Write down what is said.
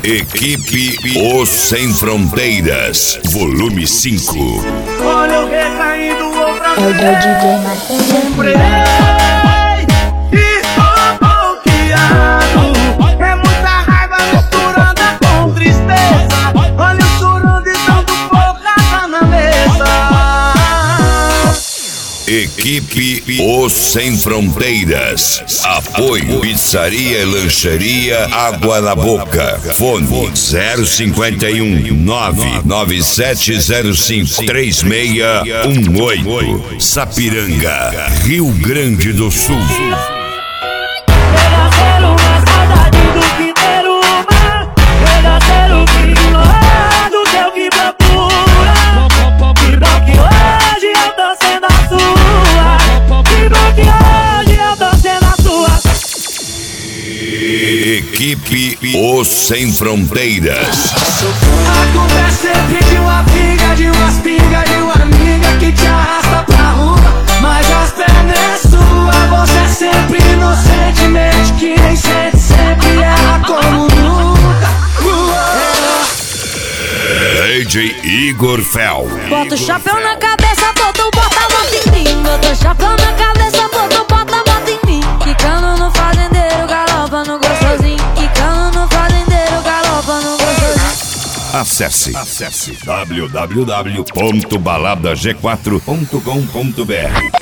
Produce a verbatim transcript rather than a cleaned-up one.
Equipe Os Sem Fronteiras, volume cinco. Olha eu recaindo outra É o D J Marcos. Comprei e tô bloqueado. É muita raiva misturada com tristeza. Olha eu chorando e dando porrada na mesa. Equipe Os Sem Fronteiras. Apoio Pizzaria e Lancheria Água na Boca. Fone zero cinquenta e um, nove nove sete zero cinco, três seis um oito. Sapiranga, Rio Grande do Sul. Equipe Os Sem Fronteiras. A culpa é sempre de uma briga, de umas pingas, de uma amiga que te arrasta pra rua. Mas as pernas é sua, você é sempre inocente, mente que nem sente, sempre erra como nunca. D J Igor Fel. Bota o chapéu na cabeça, botou, bota a moto em mim. Bota o chapéu na cabeça, botou, bota a moto em mim. Quicando no fazendeiro, galopa no gostosinho. Quicando no fazendeiro, galopa no gostosinho. Acesse, acesse w w w ponto balada g quatro ponto com ponto b r.